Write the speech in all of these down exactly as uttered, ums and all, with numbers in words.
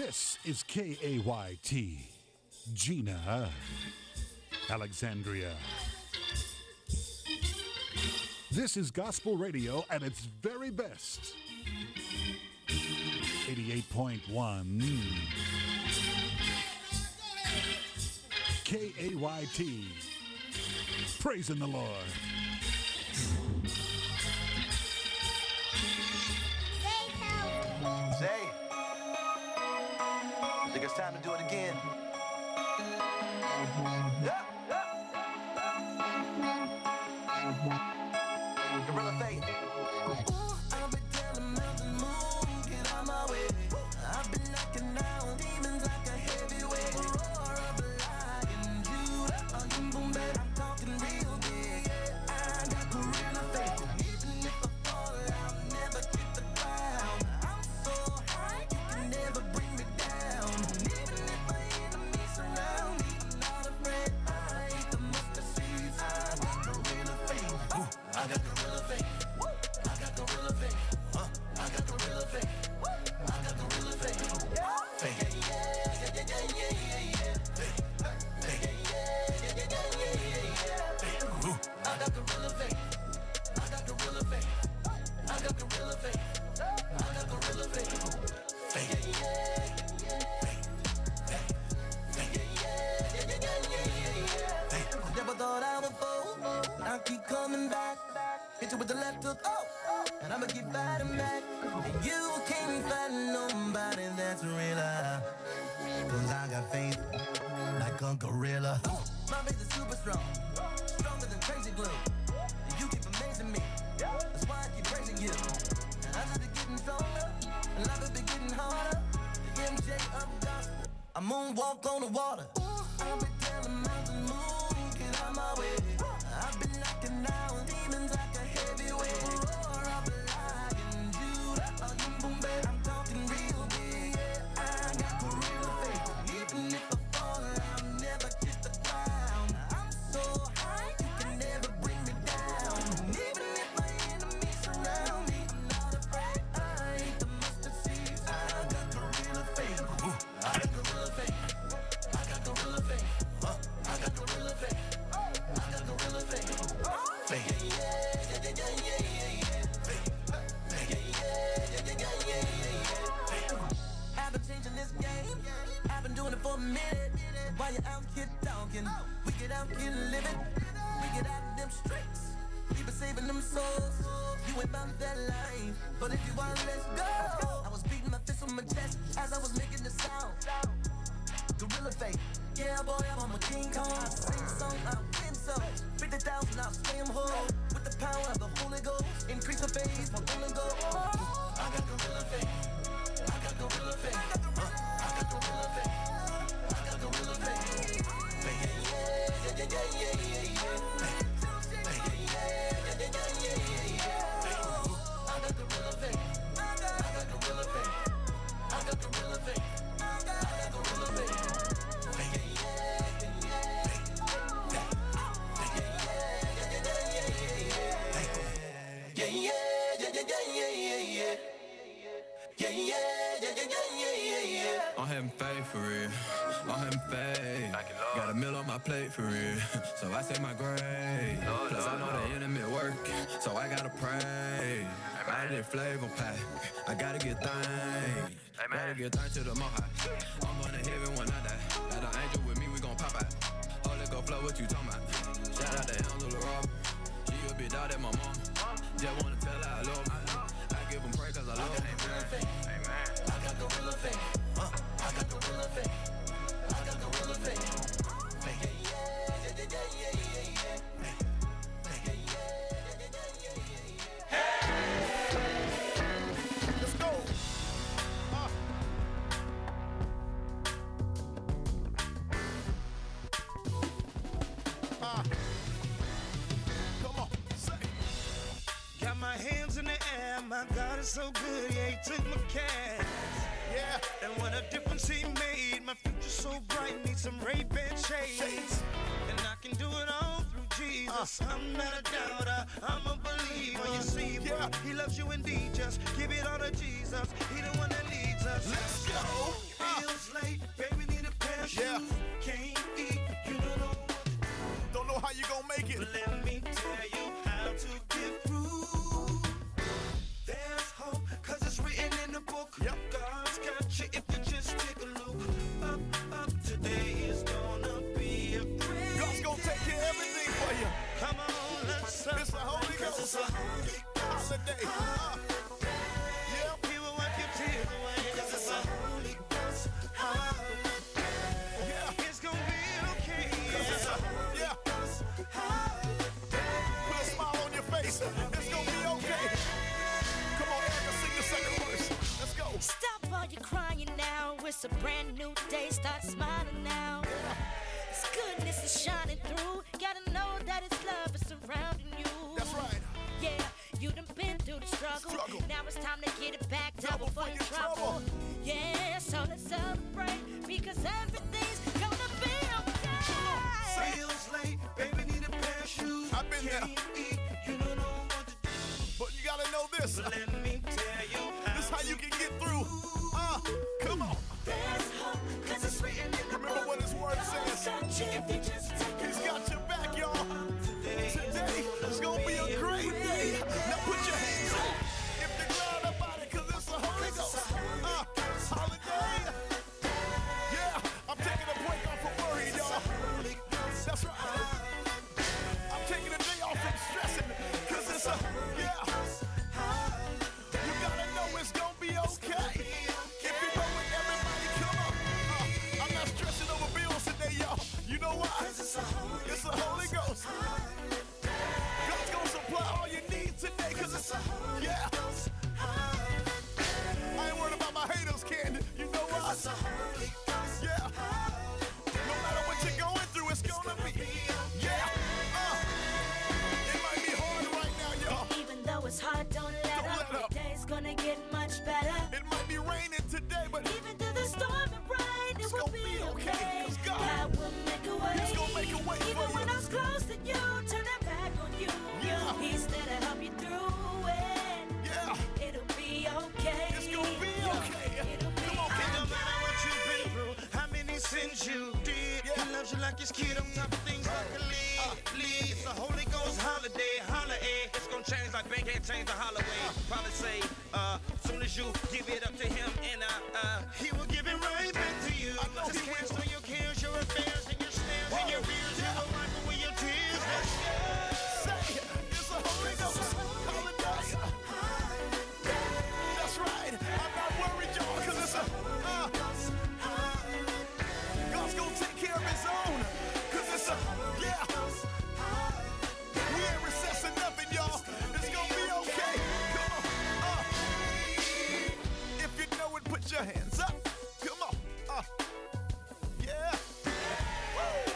This is K A Y T, Gina, Alexandria. This is gospel radio at its very best. eighty-eight point one K A Y T, praising the Lord. Say, I think it's time to do it again. Yeah, yeah. Gorilla Faith. Ooh, I've been telling mountain moon, get out my way. I've been knocking down demons like a heavyweight. Roar of a lion, Judah, a boom bap. I'm talking real big. I got gorilla faith. Even if I fall, I'll never hit the ground. I'm so high, you can never bring me down. Even if my enemies surround me, I'm not afraid. I eat the mustard seeds. I got gorilla faith. I got gorilla faith. I got gorilla faith. Uh, I got gorilla faith. I got gorilla faith. Faith. Yeah, yeah, yeah, yeah, yeah, yeah. Faith. Faith. Yeah, yeah, yeah, yeah, yeah, yeah. Faith. I got gorilla faith. I got gorilla faith. I got gorilla faith. I got gorilla faith. Faith. Yeah, yeah, yeah. Faith. Faith. Yeah, yeah, yeah, yeah, yeah, yeah. Faith. I never thought I would fall. I keep coming back. Hit you with the left hook, oh, and I'ma keep fighting back. And you can't find nobody that's realer. Cause I got faith like a gorilla. Oh, my faith is super strong, stronger than crazy glue. And you keep amazing me, that's why I keep praising you. And I just be getting stronger, and life has been getting harder. The M J of gospel, I moonwalk on the water. Ooh, I've been telling mountain moon, get out my way. I've been knocking down demons like a heavyweight. Roar of a lion, Judah, a boom bap. I'm talking real big. I got gorilla faith. Even if I fall, I'll never kiss the ground. I'm so high, you can never bring me down. Even if my enemies surround me, I'm not afraid. I eat the mustard seeds. I got gorilla faith. I got gorilla faith. I got gorilla faith. Uh, I got gorilla faith. I got gorilla faith. Faith. Yeah, yeah, yeah, yeah, yeah, yeah. Faith. Yeah, yeah, yeah, yeah, yeah, yeah. Faith. I've been changing this game. I've been doing it for a minute. While you out here talking, we get out here living. We get out of them streets. We been saving them souls. You ain't about that life, but if you want, let's go. I was beating my fist on my chest as I was making the sound. Gorilla faith. Yeah, boy, I'm on my King Kong. I sing song, I win some. fifty thousand, I'll stay em whole. With the power of the Holy Ghost, increase my faith, my Holy Ghost. I got gorilla faith. I got gorilla faith. Uh, I got gorilla faith. I got gorilla faith. Faith. Yeah, yeah, yeah, yeah, yeah, yeah. Faith. Faith. Yeah, yeah, yeah, yeah, yeah, yeah. Faith. I got gorilla faith. I got gorilla faith. I got gorilla faith. I got gorilla faith. Yeah, yeah, yeah, yeah, yeah, yeah, yeah. Yeah, yeah, yeah, yeah, yeah, yeah, yeah. I'm having faith for real. I'm having faith. Got a meal on my plate for real. So I say my grave. Plus I know the enemy work, so I gotta pray. I did flavor pack. I gotta get thanks. Gotta get thanks to the Most High. I'm going to heaven when I die. Got an angel with me, we gon' pop out. Holy go flow, what you talking about? Shout out to Angela Rob. She a bitch out at my mom. Just wanna tell her I love her. I give them praise cause I love her. Amen. I got gorilla faith. Uh, I got gorilla faith. I got gorilla faith. Yeah, yeah, yeah, yeah, yeah, yeah, yeah. Yeah, yeah, yeah, yeah, yeah, yeah. Hey! Let's go! Uh. Uh. Come on, say. Got my hands in the air, my God is so good, yeah, he took my cash. Yeah. And what a difference he made, my future's so bright, need some Ray-Ban shades. And I can do it all through Jesus, uh. I'm not a doubter, I'm a believer. You see, bro, yeah. He loves you indeed, just give it all to Jesus, he the one that leads us. Let's go. Uh. let me tell you how to get through. There's hope, cause it's written in the book. Yep. God's got you if you just take a look. Up, up, today is gonna be a great God's gonna take care of everything for you. Come on, let's celebrate. It's the Holy Ghost. It's a holy holiday. Uh, yeah, he will wipe your tears away. Cause it's a Holy Ghost holiday. yeah. It's gonna be okay. Cause it's a, yeah. Put a smile on your face. It's gonna be okay. Come on, Erica, sing the second verse. Let's go. Stop all your crying now. It's a brand new day. Start smiling now. His goodness is shining through. Gotta know that His love is surrounding you. That's right. Yeah, you done been through the struggle. Struggle. Now it's time to get it back. Double Double for your trouble. trouble. Yeah, so let's celebrate because everything's gonna be okay. Feels late, baby, need a pair of shoes. I've been there. Can't eat, you don't know what to do. But you gotta know this. But let me tell you how This is how you can get through. Uh, come on. There's hope, cause it's written in the Remember what His word says. Got you if you just take a He's look. got your back, y'all. today. Today is gonna be a great day. Now put your hands up if you're glad about it, cause it's a Holy Ghost. Uh, holiday. Yeah, I'm taking a break off of worry, y'all. That's right. I'm taking a day off from stressing, cause it's a, yeah. You gotta know it's gonna be okay. If you know it, everybody come on. Uh, I'm not stressing over bills today, y'all. You know why? It's a Holy Ghost. God's gonna supply all your needs today, cause it's a, yeah. I ain't worried about my haters, Candy. You know why? Yeah. No matter what you're going through, it's gonna be, yeah. Uh, it might be hard right now, y'all. Even though it's hard, don't let Don't up. let up. The day's gonna get much better. It might be raining today, but Even through the storm and rain, it It's will gonna be be okay, okay. 'cause God- God will make a way. He's gonna make a way Even for when you. I was close to you, turn that back on you. Yeah. He's there to help you through it. yeah. It'll be okay. It's gonna be okay. It'll be Come on, It Candy. don't matter what you've been through, how many sins you did. Yeah. He loves you like his kid, on top of things luckily. Lead. It's a Holy Ghost holiday, holiday. It's gonna change like bank can't change the holiday. Probably say, uh, soon as you give it up to him, and uh, uh, he will give it right back to you. I know Just he will. cancel your cares, your affairs, and your snares, and your fears. He will wipe away your tears. Say, it's a Holy Ghost holiday. That's right. I'm not worried, y'all, cause it's a, uh, God's gonna take care of His own, cause it's a, yeah. We ain't recessing nothing, y'all. It's gonna be okay. Come on. Uh, if you know it, put your hands up. Come on. Uh, yeah. Woo.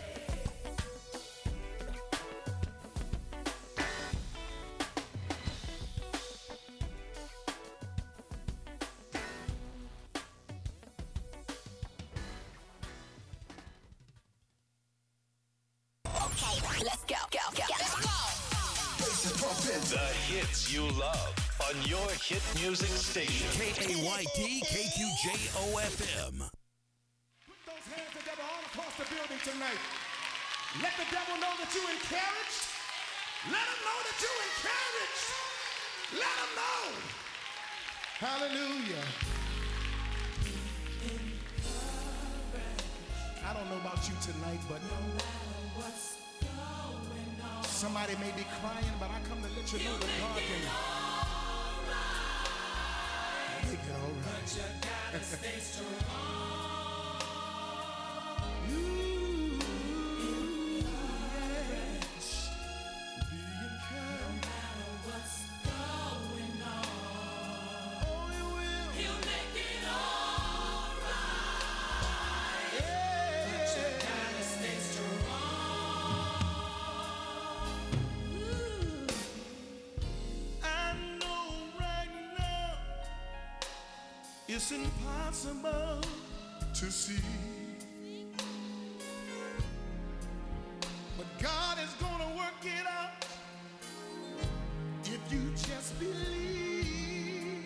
Let's go, go, go. The hits you love on your hit music station. K A Y T K Q J O F M. Put those hands together all across the building tonight. Let the devil know that you're encouraged. Let him know that you're encouraged. Let him know. Hallelujah. I don't know about you tonight, but somebody may be crying, but I come to let you know that God can make it all right. But you gotta stay strong. You yes, be encouraged. No matter what's going on, oh, He will. He'll make it all right. Yeah. But you gotta stay strong. I know right now it's impossible to see, but God is gonna work it out if you just believe.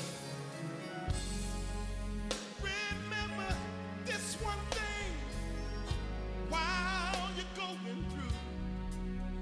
Remember this one thing while you're going through.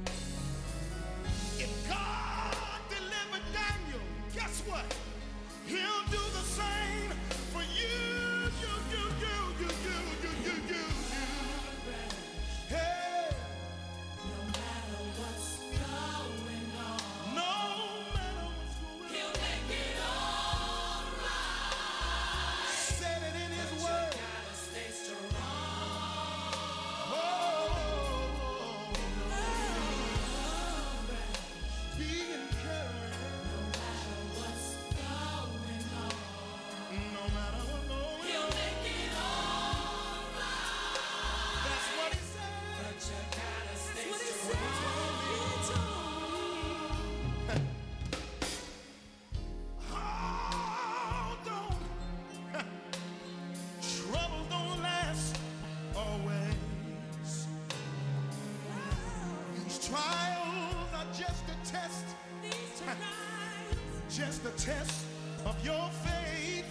just a test of your faith.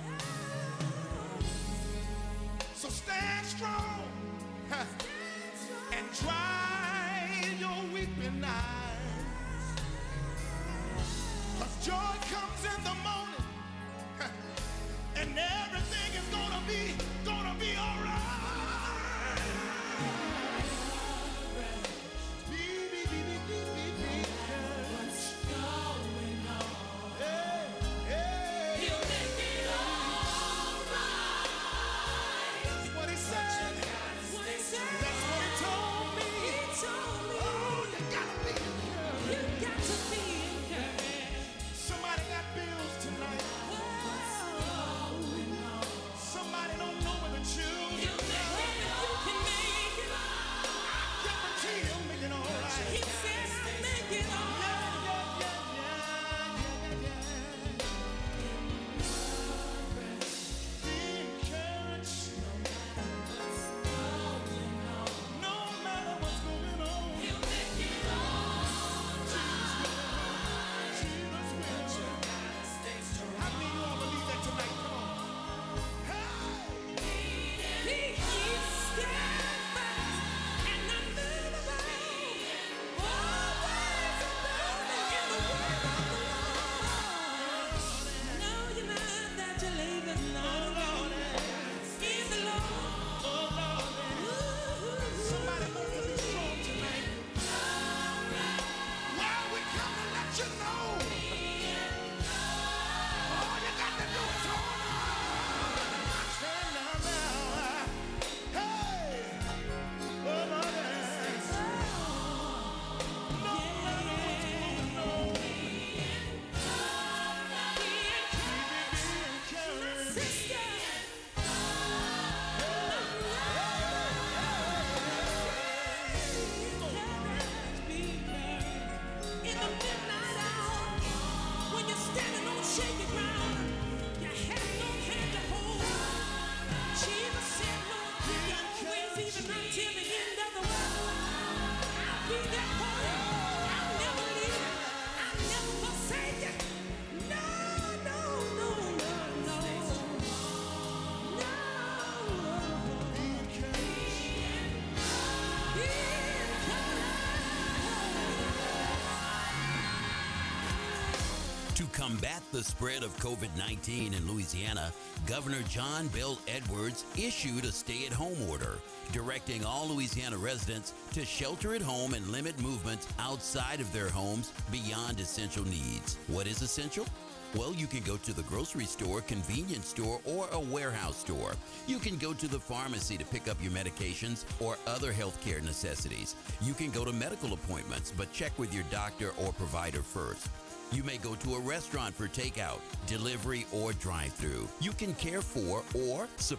So stand strong huh, and dry your weeping eyes. 'Cause joy comes in the morning huh, and everything is gonna be, gonna be all right. To combat the spread of COVID nineteen in Louisiana, Governor John Bel Edwards issued a stay-at-home order directing all Louisiana residents to shelter at home and limit movements outside of their homes beyond essential needs. What is essential? Well, you can go to the grocery store, convenience store, or a warehouse store. You can go to the pharmacy to pick up your medications or other healthcare necessities. You can go to medical appointments, but check with your doctor or provider first. You may go to a restaurant for takeout, delivery, or drive-through. You can care for or support